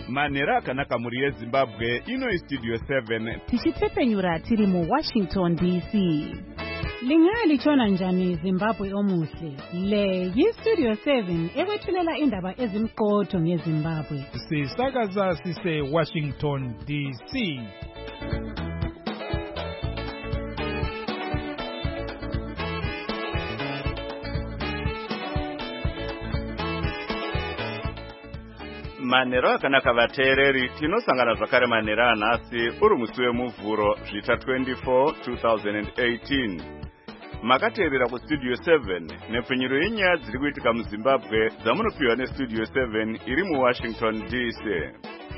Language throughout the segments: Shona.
manhero akanaka muri yezimbabwe. Ino istudio 7 tichitsepenyura tiri muWashington DC. Lingalichona njani Zimbabwe omuhle? Le yistudio 7 ekwethulela indaba ezimqotho ngeZimbabwe. Sisakaza sise Washington DC. manhero akanaka vateereri, tinosangana zvakare manhero anhasi uri musi wemuvhuro zvita 24 2018. Makateerera kustudio 7 nepfenyuro yenyaya dziri kuitika muZimbabwe dzamunopiwa nestudio 7 iri muWashington DC.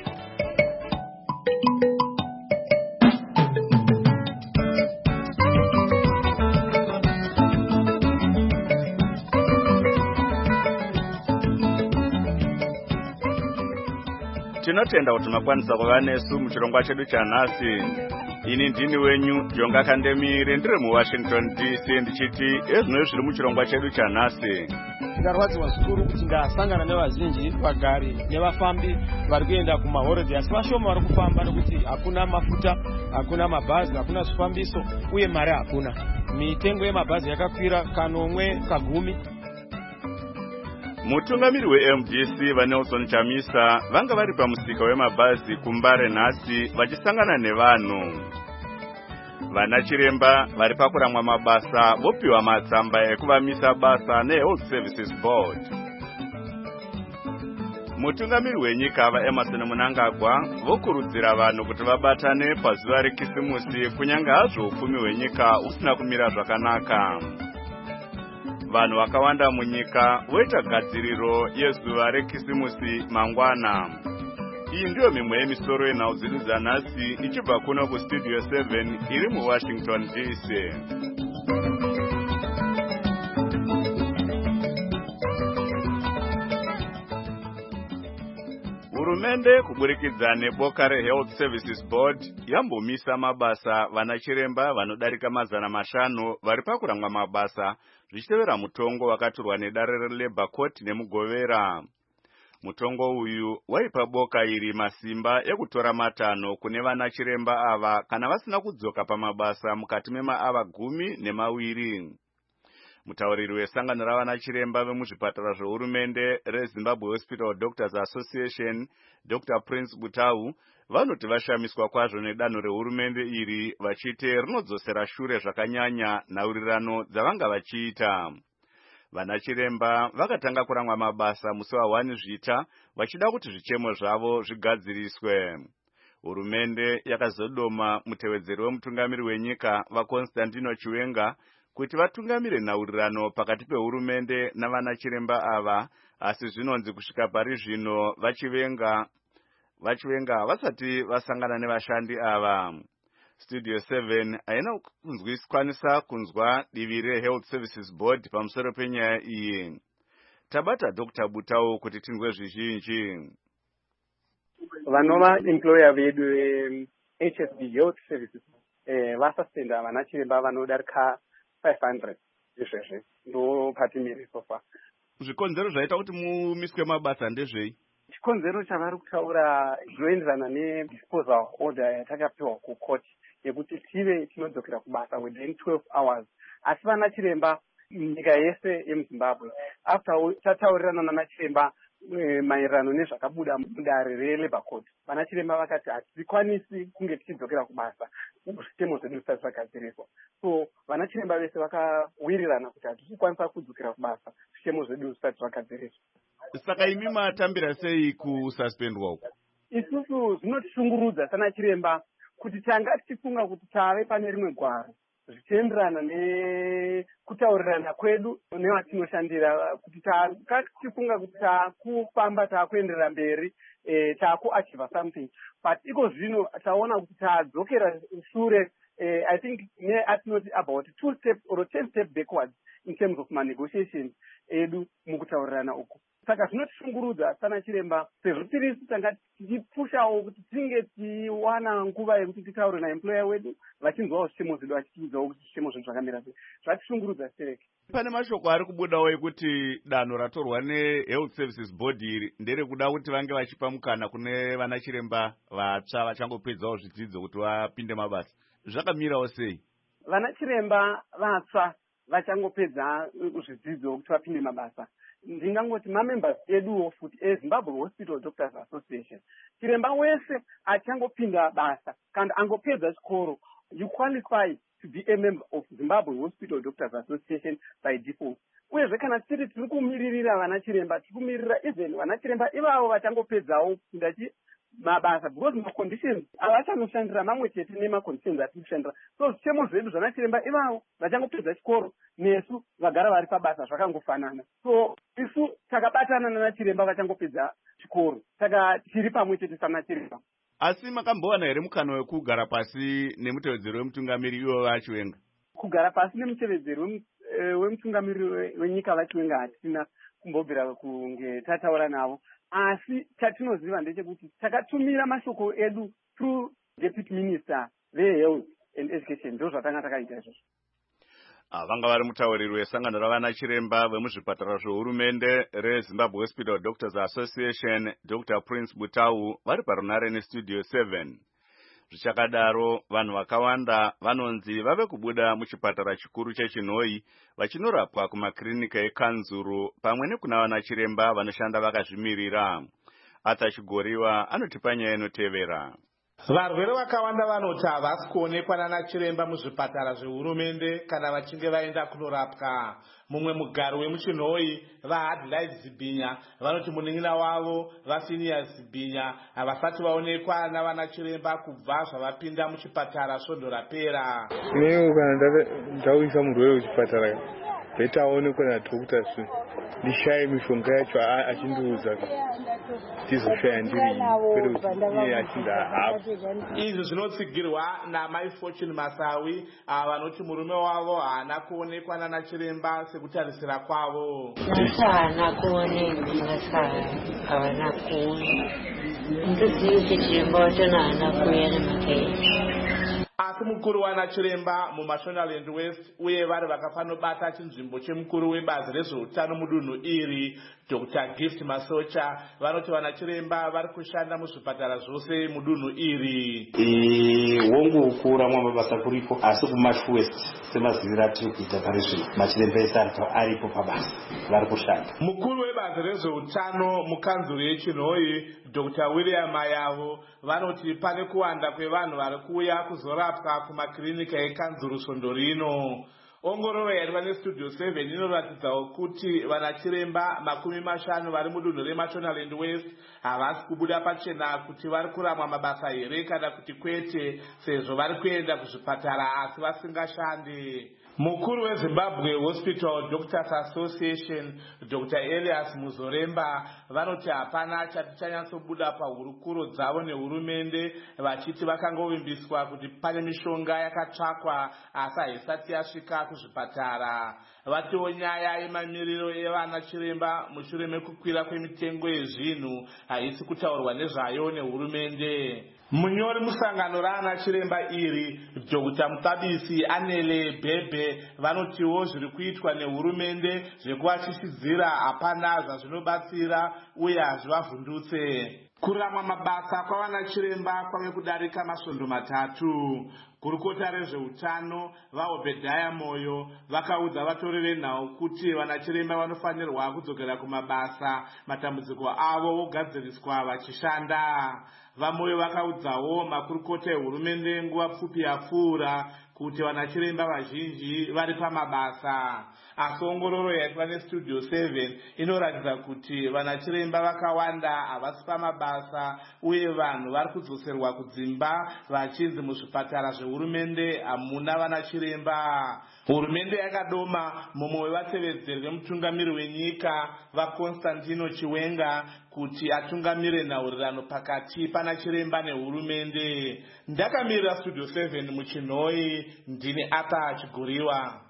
Tinotenda kuti makwanisa kuva nesu muchirongwa chedu chanhasi. Ini ndini wenyu Jonga Kandemire, ndiri muWashington DC ndichiti ezvinoi zviri muchirongwa chedu chanhasi. Tikarwadziwa zvikuru kuti ndasangana nevazhinji vagari nevafambi vari kuenda kumahorodhi, asi vashoma vari kufamba nekuti hakuna mafuta, hakuna mabhazi, hakuna zvifambiso uye mari hakuna. Mitengo yemabhazi yakakwira kanomwe kagumi. Mutungamiri weMDC vaNelson Chamisa vanga vari pamusika wemabhazi kuMbare nhasi vachisangana nevanhu. Vana chiremba vari pakuramwa mabasa vopiwa matsamba ekuvamisa basa neHealth Services Board. Mutungamiri wenyika vaEmerson Mnangagwa vokurudzira vanhu kuti vabatane pazuva rekisimusi kunyange hazvo upfumi hwenyika usina kumira zvakanaka. Vanhu vakawanda munyika voita gadziriro yezuva rekisimusi mangwana. Iyi ndiyo mimwe yemisoro yenhau dzedu dzanhasi ichibva kuno kustudio 7 iri muWashington DC. Hurumende kuburikidza neboka reHealth Services Board yambomisa mabasa vana chiremba vanodarika 500 vari pakuramwa mabasa zvichitevera mutongo wakatorwa nedare reLabour Court nemugovera. Mutongo uyu waipa boka iri masimba ekutora matanho kune vana chiremba ava kana vasina kudzoka pamabasa mukati memaava 12. Mutauriri wesangano ravana chiremba vemuzvipatara zvehurumende reZimbabwe Hospital Doctors Association, Dr. Prince Butau, vanoti vashamiswa kwazvo nedanho rehurumende iri vachiti rinodzosera shure zvakanyanya nhaurirano dzavanga vachiita. Vana chiremba vakatanga kuramwa mabasa musi wa1 zvita vachida kuti zvichemo zvavo zvigadziriswe. Hurumende yakazodoma mutevedzeri wemutungamiri wenyika vaConstantino Chiwenga kuti vatungamire nhaurirano pakati pehurumende navana chiremba ava, asi zvinonzi kusvika pari zvino vachivenga vasati vasangana nevashandi ava. Studio 7 haina kunzwisisa kunzwa divi reHealth Services Board pamusoro penyaya iyi. Tabata Dr. Butau kuti tinzwe zvizhinji. Vanova employer vedu HSB Health Services vasasenda vana chiremba vanodarika 500 izvezve ndo patimiri sofa. Zvikonzero zvaita kuti mumiswe mabasa ndezvei? Chikonzero chavari kutaura zvinoenderana nedisposal order yatakapiwa kucourt yekuti tive tinodzokera kubasa within 12 hours. Asi vana chiremba nyika yese yemuZimbabwe after tataurirana nana chiremba maererano nezvakabuda mudare reLabour Court, vana chiremba vakati hatikwanisi kunge tichidzokera kubasa zvitemo zvedu zvisati zvagadziriswa. So vana chiremba vese vakawirirana kuti hatichikwanisa kudzokera kubasa zvitemo zvedu zvisati zvagadziriswa. Saka imi matambira sei kususpendwa uku? Isusu zvinotishungurudza sana chiremba kuti tanga tichifunga kuti tave pane rimwe gwaro zvichienderana nekutaurirana kwedu nevatinoshandira, kuti tichifunga kuti takufamba takuenderera mberi takuachieva something, but iko zvino taona kuti tadzokera shure. I think atinoti about 2 steps or 10 steps backwards in terms of negotiations edu mukutaurirana uku. saka zvinotishungurudza sana chiremba sezvo tirisu tanga tichipushawo kuti tinge tiwana nguva yekuti titaure naemployer wedu vachinzwawo zvichemo zvedu vachitiudzawo kuti zvichemo zvedu zvakamira sei. zvatishungurudza stereke. Pane mashoko ari kubudawo ekuti danho ratorwa neHealth Services Board iri nderekuda kuti vange vachipa mukana kune vana chiremba vatsva vachangopedzawo zvidzidzo kuti vapinde mabasa. Zvakamirawo sei? Vana chiremba vatsva vachangopedza zvidzidzo kuti vapinde mabasa, ndingangoti mamembers eduwo futi eZimbabwe Hospital Doctors Association, chiremba wese achangopinda basa kana angopedza chikoro, you qualify to be a member of Zimbabwe Hospital Doctors Association by default. Uyezve kana tiri kumiririra vana chiremba, tiri kumiririra even vana chiremba ivavo vachangopedzawo kupinda mabasa, because maconditions avachanoshandira mamwe chete nemaconditions atiri kushandira. So zvichemo zvedu zvana chiremba ivavo vachangopedza chikoro nesu vagara vari pabasa zvakangofanana. So isu takabatana nana chiremba vachangopedza chikoro, saka tiri pamwe chete sana chiremba. Asi makambowana here mukana wekugara pasi nemutevedzeri wemutungamiri iwo vachiwenga? Kugara pasi nemutevedzeri wemutungamiri wenyika vachiwenga hatina kumbobvira kunge tataura navo, asi chatinoziva ndechekuti takatumira mashoko edu through Deputy Minister veHealth and Education, ndo zvatanga takaita izvozvo. Vanga vari mutauriri wesangano ravana chiremba vemuzvipatara zvehurumende reZimbabwe Hospital Doctors Association, Dr. Prince Butau, vari parunare neStudio 7. Zvichakadaro, vanhu vakawanda vanonzi vave kubuda muchipatara chikuru cheChinoi vachinorapwa kumakirinika eKanzuru pamwe nekuna vana chiremba vanoshanda vakazvimirira. Atachigoriwa anotipa nyaya inotevera. Varwere vakawanda vanoti havasi kuonekwa nana chiremba muzvipatara zvehurumende kana vachinge vaenda kunorapwa. Mumwe mugaro wemuChinoi vaHadlight Zibhinya vanoti munin'ina wavo vaPhinias Zibhinya havasati vaonekwa navana chiremba kubva zvavapinda muchipatara svondo rapera. Inewo kana ndauyisa murwere kuchipatara beta aonekwa nadhokota ndishaye mishonga yacho achindiudza tizoshaya ndiri iye achinda hafu. Izvi zvinotsigirwa namai Fortune Masawi vanoti murume wavo haana kuonekwa nana chiremba sekutarisira kwavo. Haana kuonekwa, havana kuona. Ndozivi kuti chiremba wacho haana kuuya nemakesi. Asi mukuru wana chiremba muMashonaland West uye vari vakafanobata chinzvimbo chemukuru webazi rezveutano mudunhu iri, Dr. Gift Masocha, vanoti vana chiremba vari kushanda muzvipatara zvose mudunhu iri. Wongokura mabasa kuripo, asi kuMarsh West semazivira tiri kuita pari zvino machiremba ese aripo pabasa vari kushanda. Mukuru webazi rezveutano mukanzuru yeChinoi, Dr. William Mayavo, vanoti pane kuwanda kwevanhu vari kuuya kuzorapwa kumakirinika ekanzuru svondo rino. Ongororo yaitwa neStudio 7 inoratidzawo kuti vana chiremba 50 vari mudunhu reMashonaland West havasi kubuda pachena kuti vari kurapwa mabasa here kana kuti kwete, sezvo vari kuenda kuzvipatara asi vasingashande. Mukuru weZimbabwe Hospital Doctors Association, Dr. Elias Muzoremba, vanoti hapana chati chanyatsobuda pahurukuro dzavo nehurumende, vachiti vakangovimbiswa kuti pane mishonga yakatsvakwa asi haisati yasvika kuzvipatara. Vatiwo nyaya yemamiriro evana chiremba mushure mekukwira kwemitengo yezvinhu haisi kutaurwa nezvayo nehurumende. Munyori musangano raana chiremba iri, Dr. Mutabisi Anele Bebe, vanotiwo zviri kuitwa nehurumende zvekuvashishizira hapana zvazvinobatsira uye hazvivavhundutse. Kurama mabasa kwavana chiremba kwave kudarika masvondo 3. Gurukota rezveutano vaObedhaya Moyo vakaudza vatori venhau kuti vana chiremba vanofanirwa kudzokera kumabasa, matambudziko avo ogadziriswa vachishanda. VaMoyo vakaudzawo makurukota ehurumende nguva pfupi yapfuura kuti vana chiremba vazhinji vari pamabasa. Asi ongororo yaitwa neStudio 7 inoratidza kuti vana chiremba vakawanda havasi pamabasa uye vanhu vari kudzoserwa kudzimba vachinzi muzvipatara zvehurumende hamuna vana chiremba. Hurumende yakadoma mumwe wevatevedzeri vemutungamiri wenyika vaConstantino Chiwenga kuti atungamire nhaurirano pakati pana chiremba nehurumende. Ndakamirira Studio 7 muChinoi, ndini Atachigoriwa.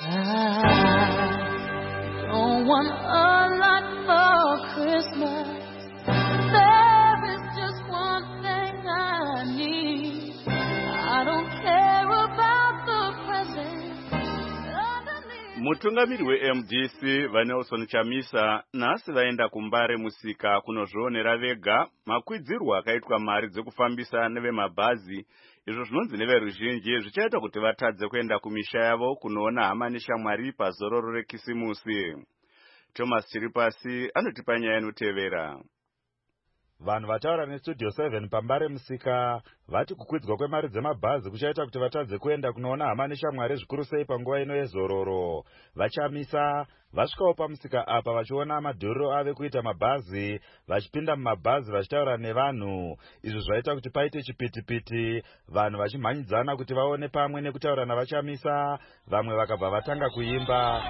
I don't want a lot for Christmas. There is just one thing I need. I don't care about the present. Mutungamiri weMDC vaNelson Chamisa nhasi vaenda kuMbare musika kunozvionera vega makwidzirwo akaitwa mari dzekufambisa nevemabhazi, izvo zvinonzi neveruzhinji zvichaita kuti vatadze kuenda kumisha yavo kunoona hama neshamwari pazororo rekisimusi. Thomas Chiripasi anotipa nyaya inotevera. Vanhu vataura neStudio 7 paMbare musika vati kukwidzwa kwemari dzemabhazi kuchaita kuti vatadze kuenda kunoona hama neshamwari zvikuru sei panguva ino yezororo. Vachamisa vasvikawo pamusika apa vachiona madhuriro ave kuita mabhazi, vachipinda mumabhazi vachitaura nevanhu. Izvo zvaita kuti paite chipitipiti, vanhu vachimhanyidzana kuti vaone pamwe nekutaura navachamisa, vamwe vakabva vatanga kuimba.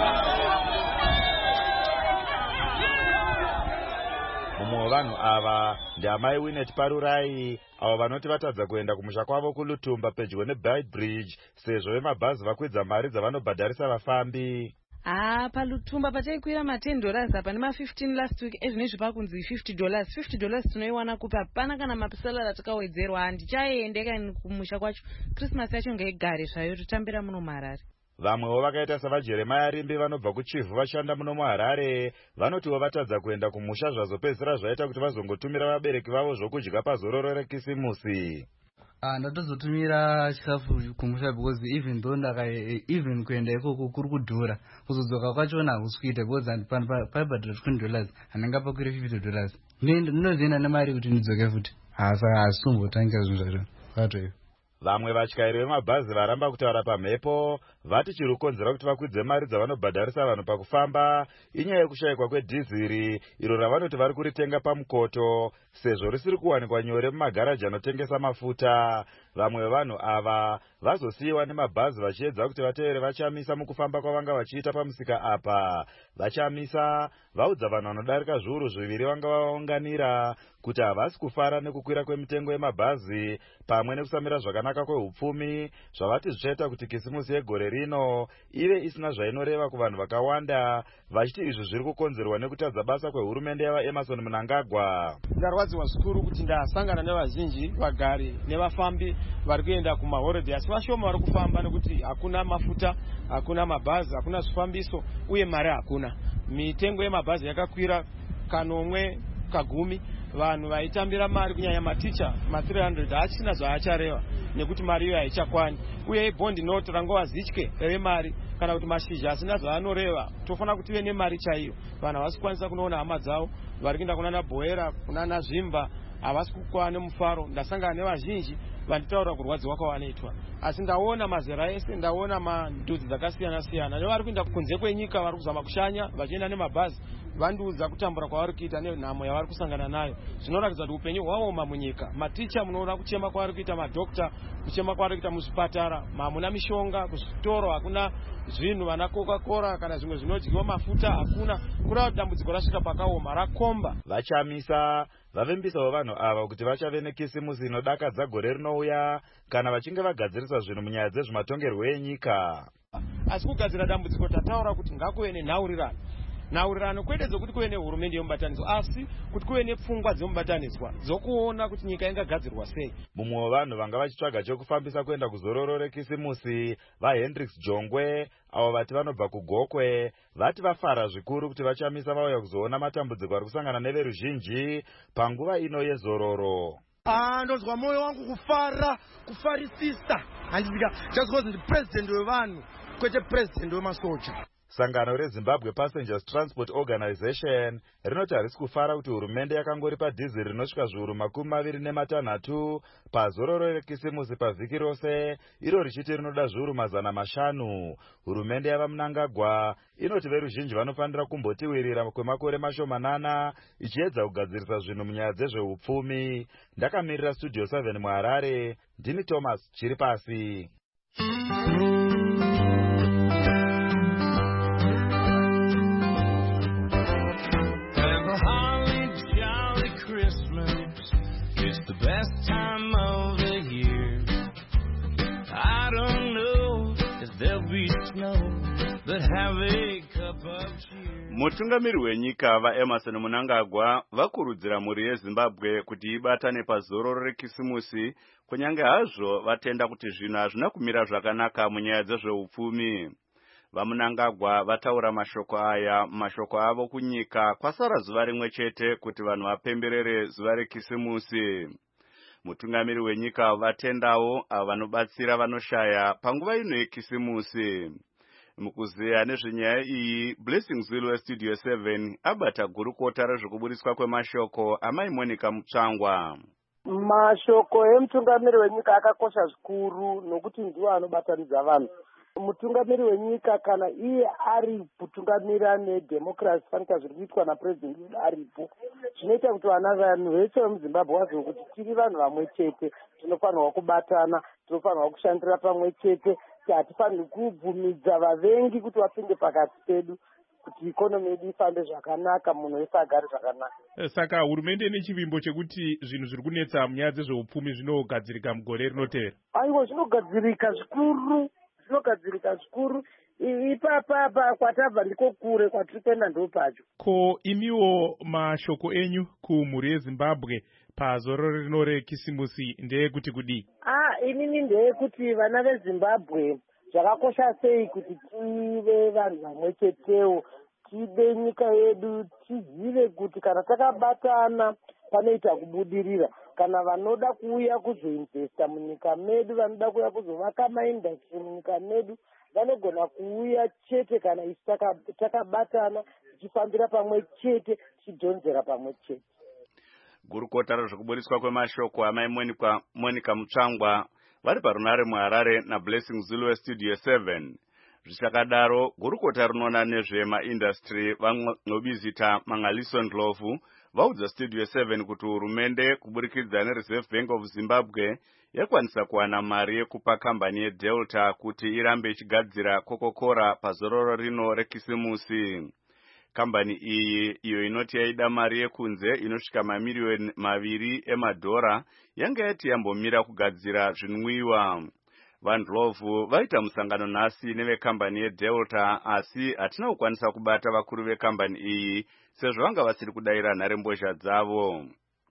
Mumwe wevanhu ava ndiamai Winnet Parurai, avo vanoti vatadza kuenda kumusha kwavo kuLutumba pedyo neBridge sezvo vemabhazi vakwidza mari dzavanobhadharisa vafambi. PaLutumba pataikwira $10 apa nema15 last week, ezvinezvi pakunzi $50. $50 tinoiwana kupi? Hapana kana mapisalari atakawedzerwa. Handichaendeka kumusha kwacho. Christmas yacho ngaigare zvayo, totambira muno muHarare. Vamwewo vakaita savaJeremiah Rimbi vanobva kuChivu vashanda muno muHarare vanotiwo vatadza kuenda kumusha zvazopedzisira zvaita kuti vazongotumira vabereki vavo zvokudya pazororo rekisimusi. Ndatozotumira chikafu kumusha because even kuenda ikoko kuri kudhura, kuzodzoka kwachona hakusikuita because paibhadhira $20 handanga pakwira $50. Ndinozoenda nemari kuti ndidzoke futi, hasikumbotangira zvinhu zvacho kwatoivo. Vamwe vatyairi vemabhazi varamba kutaura pamhepo vati chiri kukonzera kuti vakwidze mari dzavanobhadharisa vanhu pakufamba inyaya yekushayikwa kwedhiziri, iro ravanoti vari kuritenga pamukoto sezvo risiri kuwanikwa nyore mumagaraji anotengesa mafuta. Vamwe vevanhu ava vazosiyiwa nemabhazi vachiedza kuti vatevere vachamisa mukufamba kwavanga vachiita pamusika apa. Vachamisa vaudza vanhu vanodarika zviuru zviviri vanga vavaunganira kuti havasi kufara nekukwira kwemitengo yemabhazi pamwe nekusamira zvakanaka kwehupfumi, zvavati zvichaita kuti kisimusi yegore rino ive isina zvainoreva kuvanhu vakawanda, vachiti izvi zviri kukonzerwa nekutadza basa kwehurumende yavaEmerson Mnangagwa. Ndarwadziwa zvikuru kuti ndasangana nevazhinji vagari nevafambi vari kuenda kumaholiday, asi vashoma vari kufamba nekuti hakuna mafuta, hakuna mabhazi, hakuna zvifambiso uye mari hakuna. Mitengo yemabhazi yakakwira kanomwe kagumi. Vanhu vaitambira mari kunyanya maticha ma300 hachina zvaachareva nekuti mari iyo haichakwani, uye ibhondi noti rangova zitye reve mari kana kuti mashizha asina zvaanoreva. Tofanira kuti tive nemari chaiyo. Vanhu havasi kukwanisa kunoona hama dzavo, vari kuenda kunana Bhoera kunana Zvimba, havasi kukwana nemufaro. Ndasangana nevazhinji vanditaura kurwadziwa kwavanoitwa, asi ndaona mazera ese, ndaona mandudzi dzakasiyana siyana nevari kuenda kunze kwenyika vari kuzama kushanya vachienda nemabhazi vandiudza kutambura kwavari kuita nenhamo yavari kusangana nayo. Zvinoratidza kuti upenyu hwaoma munyika. Maticha munoona kuchema kwavari kuita, madhokta kuchema kwavari kuita muzvipatara, hamuna mishonga, kuzvitoro hakuna zvinhu, vana Coca-Cola kana zvimwe zvinodyiwa mafuta hakuna. Kureva kuti dambudziko rasvika pakaoma, rakomba. Vachamisa vavimbisawo vanhu ava kuti vachave nekisimusi inodakadza gore rinouya kana vachinge vagadzirisa zvinhu munyaya dzezvematongerwo enyika. Asi kugadzira dambudziko tataura kuti ngakuve nenhaurirano. Nhaurirano kwete dzokuti kuve nehurumende yemubatanidzwa, asi kuti kuve nepfungwa dzemubatanidzwa dzokuona kuti nyika ingagadzirwa sei. Mumwe wevanhu vanga vachitsvaga chokufambisa kuenda kuzororo rekisimusi vaHendricks Jongwe, avo vati vanobva kuGokwe, vati vafara zvikuru kuti vachamisa vauya kuzoona matambudziko ari kusangana neveruzhinji panguva ino yezororo. Ndozwa moyo wangu kufarisisa, handizika just because ndi president wevanhu kwete president wemasoja. Sangano reZimbabwe Passengers Transport Organization rinoti harisi kufara kuti hurumende yakangori padhiziri rinosvika zviuru 26 pazororo rekisimusi pavhiki rose, iro richiti rinoda zviuru 500. Hurumende yavaMnangagwa inoti veruzhinji vanofanira kumbotiwirira kwemakore mashomanana ichiedza kugadzirisa zvinhu munyaya dzezvehupfumi. Ndakamirira Studio 7 muHarare, ndini Thomas Chiripasi. Best time of the year. I don't know if there'll be snow. but have a cup of cheer. Mutungamiri wenyika vaEmerson Mnangagwa vakurudzira mhuri yeZimbabwe kuti ibatane pazororo rekisimusi kunyange hazvo vatenda kuti zvinhu hazvina kumira zvakanaka munyaya dzezveupfumi. VaMnangagwa vataura mashoko aya mashoko avo kunyika kwasara zuva rimwe chete kuti vanhu vapemberere zuva rekisimusi. Mutungamiri wenyika vatendawo avo vanobatsira vanoshaya panguva ino yekisimusi. Mukuzeya nezvenyaya iyi, Blessing Zulu weStudio 7 abata gurukota rezvekuburiswa kwemashoko amai Monica Mutsvangwa. Mashoko emutungamiri wenyika akakosha zvikuru nokuti ndiwo anobatanidza vanhu. Mutungamiri wenyika kana iye ari kutungamira nedemocracy fanika zviri kuitwa napresident wedu aripo, zvinoita kuti vanhu vese vemuZimbabwe vazive kuti tiri vanhu vamwe chete, tinofanirwa kubatana, tinofanirwa kushandira pamwe chete, hatifanirwi kubvumidza vavengi kuti vapinde pakati pedu, kuti ikonomi yedu ifambe zvakanaka, munhu wese agare zvakanaka. Saka hurumende nechivimbo chekuti zvinhu zviri kunetsa munyaya dzezveupfumi zvinogadzirika mugore rinotevera. Aiwa, zvinogadzirika zvikuru. Ipapa kwatabva ndiko kure, kwatiri kuenda ndo pacho. Ko imiwo mashoko enyu kumhuri yeZimbabwe pazororo rino rekisimusi ndeyekuti kudii? Inini ndeyekuti vana veZimbabwe zvakakosha sei kuti tive vanhu vamwe chetewo, tide nyika yedu, tizive kuti kana takabatana panoita kubudirira. Kana vanoda kuuya kuzoinvesta munyika medu, vanoda kuuya kuzovaka maindastri munyika medu, vanogona kuuya chete kana isi takabatana, tichifambira pamwe chete, tichidhonzera pamwe chete. Gurukota rezvekuburiswa kwemashoko amai Monica Mutsvangwa vari parunare muHarare naBlessing Zulu weStudio 7. Zvichakadaro, gurukota rinoona nezvemaindastri vaNobizita Mangaliso Ndlovu vaudza Studio 7 kuti hurumende kuburikidza neReserve Bank of Zimbabwe yakwanisa kuwana mari yekupa kambani yeDelta kuti irambe ichigadzira Coca-Cola pazororo rino rekisimusi. Kambani iyi, iyo inoti yaida mari yekunze inosvika mamiliyoni 2 emadhora, yanga yati yambomira kugadzira zvinwiwa. VaNdlovu vaita musangano nhasi nevekambani yeDelta, asi hatina kukwanisa kubata vakuru vekambani iyi sezvo vanga vasiri kudayira nharembozha dzavo.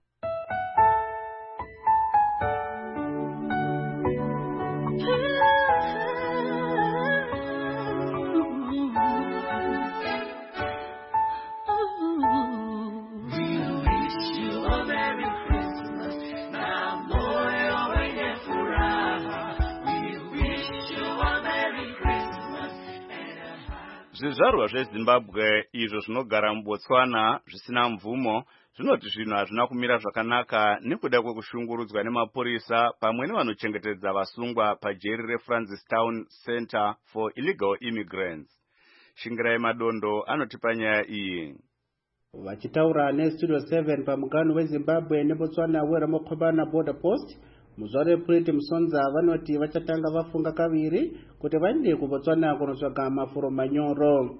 Zvizvarwa zveZimbabwe izvo zvinogara muBotswana zvisina mvumo zvinoti zvinhu hazvina kumira zvakanaka nekuda kwekushungurudzwa nemapurisa pamwe nevanochengetedza vasungwa pajeri reFrancistown Center for Illegal Immigrants. Shingirai Madondo anotipa nyaya iyi. Vachitaura neStudio 7 pamugano weZimbabwe neBotswana weRamokhobana Border Post, Muzvare Priti Musonza vanoti vachatanga vafunga kaviri kuti vaende kuBotswana kunotsvaga mafuro manyoro.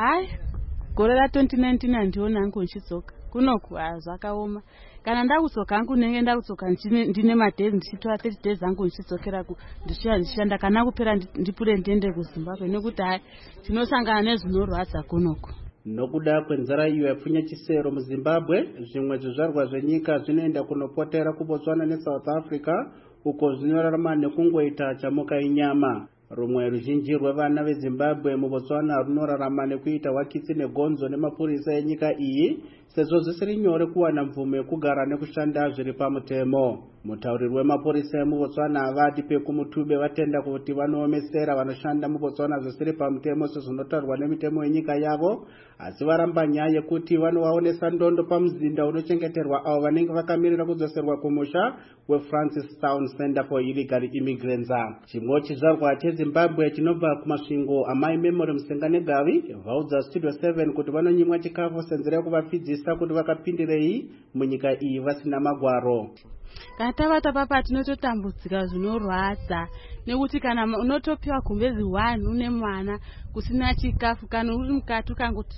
Gore ra 2019 andiona hangu nchidzoka kunoku zvakaoma. Kana ndakudzoka hangu nenge ndakudzoka ndine madhays ndichitora 30 days hangu ndichidzokera ndichishanda kana kupera ndipure ndiende kuZimbabwe nekuti tinosangana nezvinorwadza kunoku. Nokuda kwenzara iyo yapfunya chisero muZimbabwe, zvimwe zvizvarwa zvenyika zvinoenda kunopotera kuBotswana neSouth Africa uko zvinorarama nekungoita chamuka inyama. Rumwe ruzhinji rwevana veZimbabwe muBotswana runorarama nekuita wakitsi negonzo nemapurisa enyika iyi, sezvo zvisiri nyore kuwana mvumo yekugara nekushanda zviri pamutemo. Mutauriri wemapurisa emuBotswana avati pekumuTube vatenda kuti vanoomesera vanoshanda muBotswana zvisiri pamutemo sezvinotaurwa nemitemo yenyika yavo, asi varamba nyaya yekuti vanovaonesa ndondo pamuzinda unochengeterwa avo vanenge vakamirira kudzoserwa kumusha weFrancistown Center for Illegal Immigrants. Chimwe chizvarwa cheZimbabwe chinobva kumasvingo amai Memory Musenganegavi vaudza Studio 7 kuti vanonyimwa chikafu senzera yekuvapfidzisa kuti vakapindirei munyika iyi vasina magwaro. Kana tavata papa tinototambudzika zvinorwadza nekuti kana unotopiwa gumbezi 1 une mwana kusina chikafu, kana uri mukati ukangoti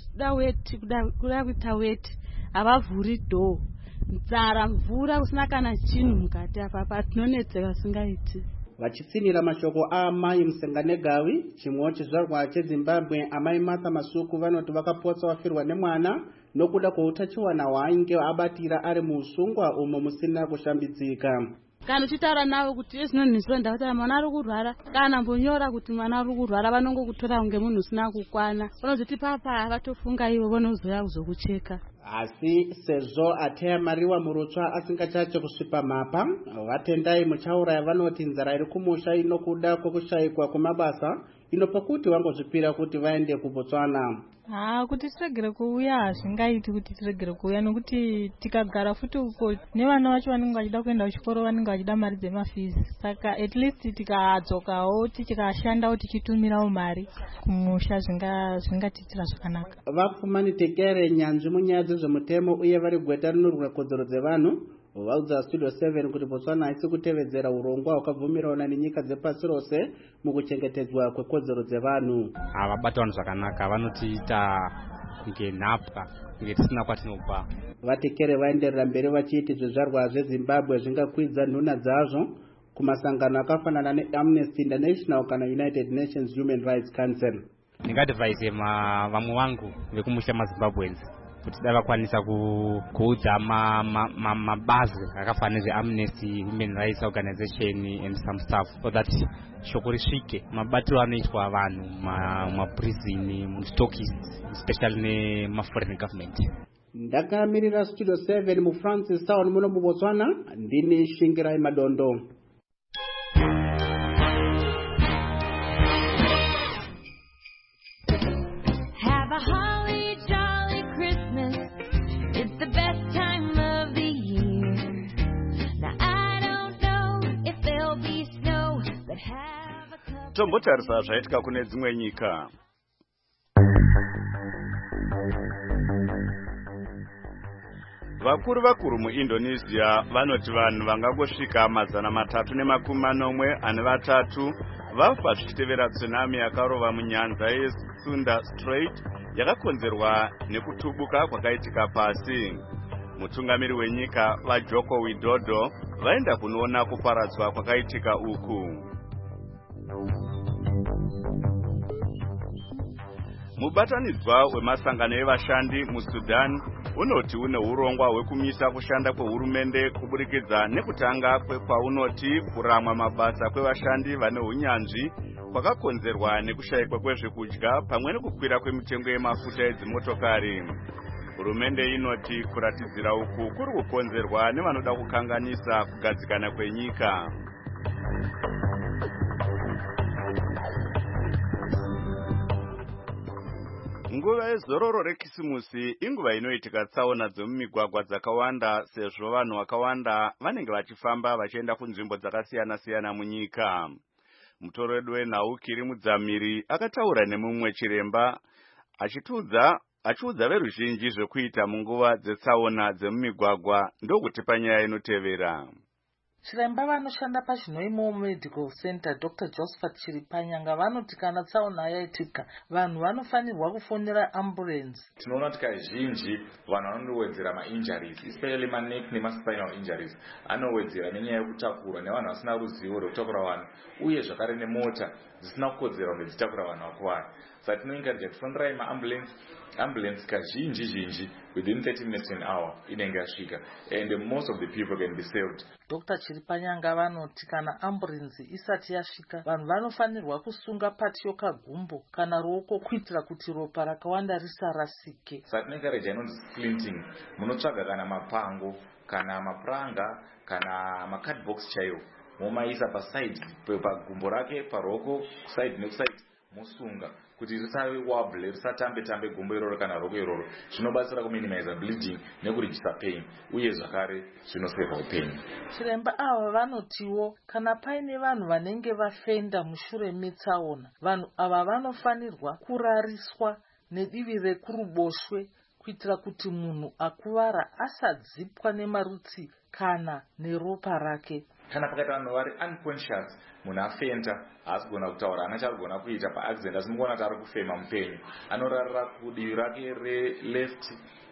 kuda kuita weti havavhuri dhoo, nzara, mvura, kusina kana chinhu mukati apapa tinonetseka singaiti. vachitsinira mashoko aamai Musenganegawi, chimwewo chizvarwa cheZimbabwe. Amai Martha Masuku vanoti vakapotsa wafirwa nemwana nokuda kweutachiwana hwaainge abatira ari muusungwa umo musina kushambidzika. Kana uchitaura navo kuti zvinonhuhwisa ndakutaura mwana ari kurwara, kana mbonyora kuti mwana ari kurwara vanongokutora ngemunhu usina kukwana, vanozoti papa vatofunga ivo vanozoya kuzokucheka. Asi sezvo Ateya Mariwa Murutsva asingachache kusvipa mapa, vatendai muchaura vanoti nzara iri kumusha inokuda kwekushayikwa kwemabasa, inopokuti vangozvipira kuti vaende kuBotswana. Kuti tiregere kuuya hazvingaiti kuti tiregere kuuya, nokuti tikagara futi uko nevana vacho vanenge vachida kuenda kuchikoro vanenge vachida mari dzemafizi. Saka at least tikadzokawo tikashandawo tichitumirawo mari kumusha zvingatiitira zvakanaka. Vapfumani Tekere, nyanzvi munyaya dzezvemutemo uye vari gweta rinorwira kodzero dzevanhu, vaudza Studio 7 kuti Botswana haisi kutevedzera urongwa hwakabvumirana nenyika dzepasi rose mukuchengetedzwa kwekodzero dzevanhu. Havabata vanhu zvakanaka, vanotiita kunge nhapwa, kunge tisina kwatinobva. Vatekere vaenderera mberi vachiti zvizvarwa zveZimbabwe zvingakwidza nhuna dzazvo kumasangano akafanana neAmnesty International kana United Nations Human Rights Council. Ndingadivhaise vamwe vangu vekumusha maZimbabweans kuti dai vakwanisa kuudza mabazi akafanana nezveAmnesty, Human Rights Organization and some stuff, so that shoko risvike mabatiro anoitwa vanhu mumaprizini, mustokis, especially nemaforeign government. Ndakamirira Studio 7 muFrancis Town muno muBotswana, ndini Shingirai Madondo. Have a holly jolly Christmas. It's the best time of the year. Now I don't know if there'll be snow, but have a cup. Tombotarisa zvaitika kune dzimwe nyika. Vakuru muIndonesia vanoti vanhu vangangosvika 340 vafa zvichitevera tsunami yakarova munyanza yeSunda Strait yakakonzerwa nekutubuka kwakaitika pasi. Mutungamiri wenyika vaJoko Widodo vaenda kunoona kuparadzwa kwakaitika uku. Mubatanidzwa wemasangano evashandi muSudan unoti une urongwa hwekumisa kushanda kwehurumende kuburikidza nekutanga kwaunoti kuramwa mabasa kwevashandi vane unyanzvi kwakakonzerwa nekushayikwa kwezvekudya pamwe nekukwira kwemitengo yemafuta edzimotokari. Hurumende inoti kuratidzira uku kuri kukonzerwa nevanoda kukanganisa kugadzikana kwenyika. Nguva yezororo rekisimusi inguva inoitika tsaona dzemumigwagwa dzakawanda sezvo vanhu vakawanda vanenge vachifamba vachienda kunzvimbo dzakasiyana-siyana munyika. Mutoro wedu wenhau Kiri Mudzamiri akataura nemumwe chiremba achiudza veruzhinji zvekuita munguva dzetsaona dzemumigwagwa ndokuti panyaya inotevera. Chiremba vanoshanda paChinoimo Medical Center Dr. Josephat Chiripanyanga vanoti kana tsaona yaitika vanhu vanofanirwa kufonera ambulance. Tinoona kuti kazhinji vanhu vanondowedzera mainjuries, especially maneck nemaspinal injuries, anowedzera nenyaya yekutakurwa nevanhu vasina ruzivo rwekutakura vanhu uye zvakare nemota dzisina kukodzera kunge dzitakura vanhu vakuwara. Saka tinoencourage kufonderai maambulance kazhinji within 30 minutes to an hour inenge yasvika, and most of the people can be saved. Dr. Chiripanyanga vanoti kana ambulance isati yasvika vanhu vanofanirwa kusunga pati yokagumbo kana ruoko kuitira kuti ropa rakawanda risarasike. Saka tinoencourage inonzi splinting, munotsvaga kana mapango kana mapuranga kana macardbox chaiwo momaisa paside pagumbo rake paroko side nekuside mosunga kuti risave wobble, risatambe gumbo iroro kana roko iroro. Zvinobatsira kuminimiza bleeding nekurigisa pain uye zvakare zvinoseva upenyu. Chiremba ava vanotiwo kana paine vanhu vanenge vafenda mushure metsaona, vanhu ava vanofanirwa kurariswa nedivi rekuruboshwe kuitira kuti munhu akuvara asadzipwa nemarutsi kana neropa rake. Kana pakaita vanhu vari unconscious, munhu afenda haasi kugona kutaura, haana charigona kuita paaccident, asi mugona kuti ari kufema mupenyu, anorarira kudivi rake releft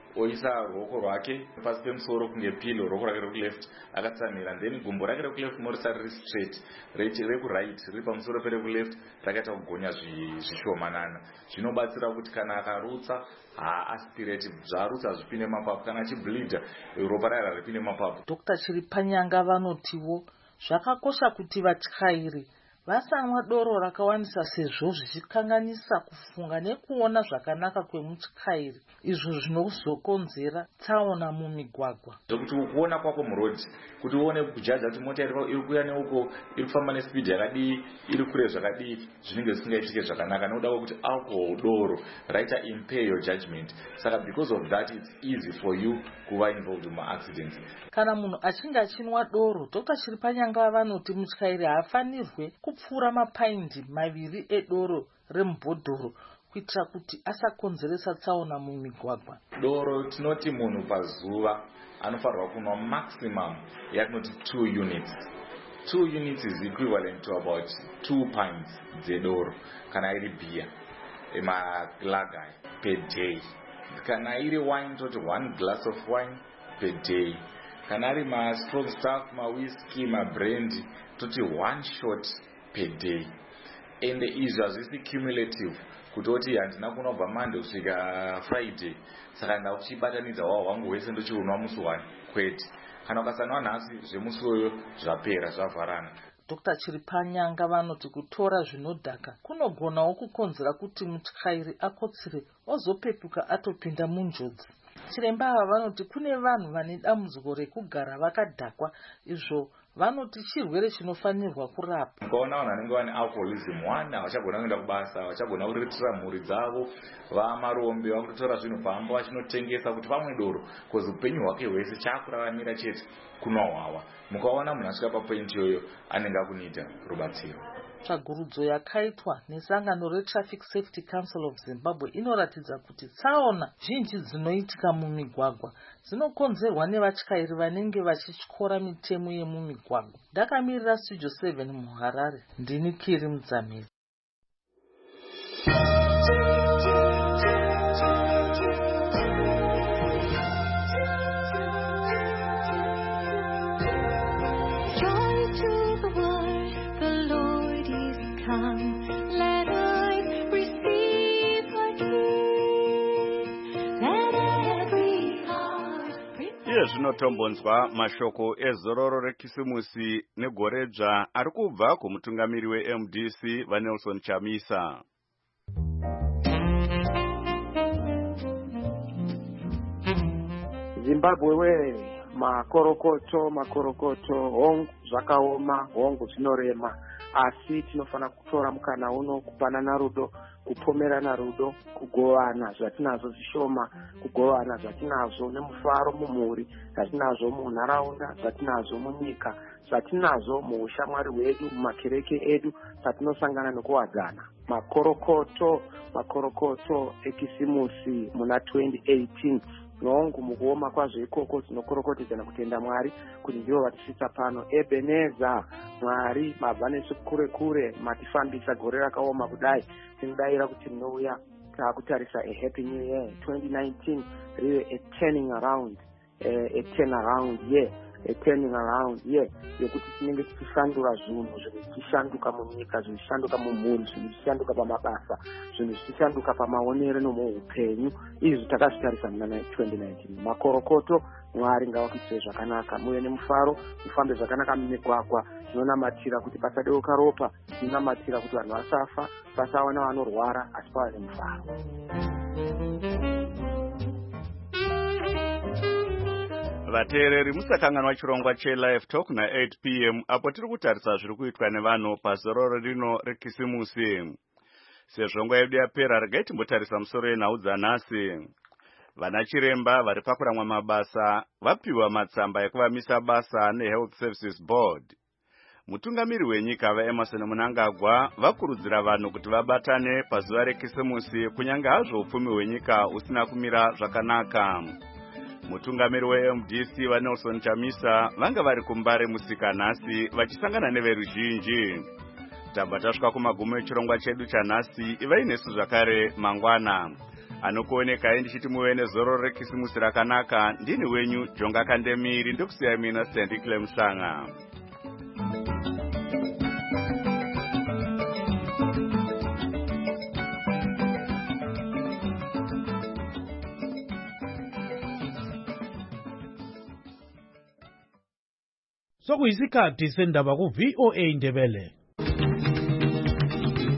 oisa ruoko rwake pasi pemusoro kunge pilo, ruoko rake rekuleft akatsamira, then gumbo rake rekuleft morisari riri straight, rekuright riri pamusoro perekuleft rakaita kugonya zvishomanana. Zvinobatsira kuti kana akarutsa haaspirate, zvaarutsa zvipinde mapapu, kana achibleedha ropa rara ripinde mapapu. Dr. Chiripanyanga vanotiwo zvakakosha kuti vatyairi vasamwa doro rakawandisa sezvo zvichikanganisa kufunga nekuona zvakanaka kwemutyairi, izvo zvinozokonzera tsaona mumigwagwa. Kuti ukuona kwako murodhi, kuti uone kujaja kuti mota iri kuuya neuko iri kufamba nespeed yakadii, iri kure zvakadii, zvinenge zvisingaitike zvakanaka nekuda kwekuti alcohol, doro raita impair your judgment. Saka because of that it's easy for you kuva involved in accidents. Kana munhu achinge achinwa doro, Dr. Chiripanyanga vanoti mutyairi haafanirwe kupfuura mapaindi 2 edoro remubhodhoro kuitira kuti asakonzeresa tsaona mumigwagwa. Doro tinoti munhu pazuva anofanirwa kunwa maximum yatinoti 2 units. 2 units is equivalent to about 2 pints dzedoro kana iri beer emalagai per day. Kana iri wine toti 1 glass of wine per day. Kana ari strong stuff, whisky, brandy toti 1 shot per day. And izvi hazvisi cumulative kutoti handina kunobva Monday kusvika Friday saka ndakuchibatanidza hwangu hwese ndochiunwa musi 1 kwete. Kana ukasanwa nhasi zvemusi uyo zvapera zvavharana. Dr. Chiripanyanga vanoti kutora zvinodhaka kunogonawo kukonzera kuti mutyairi akotsire ozopepuka atopinda munjodzi. Chiremba ava vanoti kune vanhu vane dambudziko rekugara vakadhakwa, izvo vanoti chirwere chinofanirwa kurapwa. Ukaona vanhu vanenge vane alcoholism 1 havachagona kuenda kubasa, havachagona kuriritira mhuri dzavo, vamarombe vakutora zvinhu pamba vachinotengesa kuti pamwe doro, because upenyu hwake hwese chaakuraramira chete kunwa hwahwa. Mukaona munhu asvika papoint iyoyo anenge akunida rubatsiro. Tsvagurudzo yakaitwa nesangano reTraffic Safety Council of Zimbabwe inoratidza kuti tsaona zhinji dzinoitika mumigwagwa dzinokonzerwa nevatyairi vanenge vachityora mitemo yemumigwagwa. Ndakamirira Studio 7 muHarare, ndini Kiri Mudzamiri. Zvinotombonzwa mashoko ezororo rekisimusi negoredzva ari kubva kumutungamiri weMDC vaNelson Chamisa. Zimbabwe we makorokoto hongu zvakaoma, hongu zvinorema, asi tinofana kutora mukana uno kupanana rudo, kupomerana rudo, kugovana zvatinazvo zvishoma, kugovana zvatinazvo nemufaro mumhuri, zvatinazvo munharaunda, zvatinazvo munyika, zvatinazvo muushamwari hwedu, mumakereke edu, zvatinosangana nekuwadzana. Makorokoto ekisimusi muna 2018 nhongu mukuoma kwazvo ikoko tinokorokotedzana kutenda Mwari kuti ndivo vatisvitsa pano. Ebeneza, Mwari mabva nesu kure matifambisa gore rakaoma kudai. Tinodayira kuti munouya taakutarisa a happy new year 2019, really a turning around yekuti tinenge tichishandura zvinhu zvichishanduka munyika, zvichishanduka mumhuri, zvichishanduka pamabasa, zvinhu zvichishanduka pamaonero nomuupenyu. Izvi takazvitarisa muna 2019. Makorokoto, Mwari ngavakuitirei zvakanaka, muve nemufaro, mufambe zvakanaka mumigwagwa. Tinonamatira kuti pasadeuka ropa, tinonamatira kuti vanhu vasafa, pasawa nevanorwara, asi pava nemufaro. Vateereri musakanganwa chirongwa cheLive Talk na 8 p.m. apo tiri kutarisa zviri kuitwa nevanhu pazororo rino rekisimusi. Sezvo nguva yedu yapera, regai timbotarisa musoro yenhau dzanhasi. Vana chiremba vari pakuramwa mabasa vapiwa matsamba ekuvamisa basa neHealth Services Board. Mutungamiri wenyika vaEmerson Mnangagwa vakurudzira vanhu kuti vabatane pazuva rekisimusi kunyange hazvo upfumi hwenyika usina kumira zvakanaka. Mutungamiri weMDC vaNelson Chamisa vanga vari kuMbare musika nhasi vachisangana neveruzhinji. Tabva tasvika kumagumo echirongwa chedu chanhasi, ivai nesu zvakare mangwana. anokuonekai ndichiti muve nezoro rekisimusi rakanaka. Ndini wenyu Jonga Kandemiri, ndokusiyai mina Stanley Clemsanga. Sokuyisikhathi sendaba ku VOA Ndebele.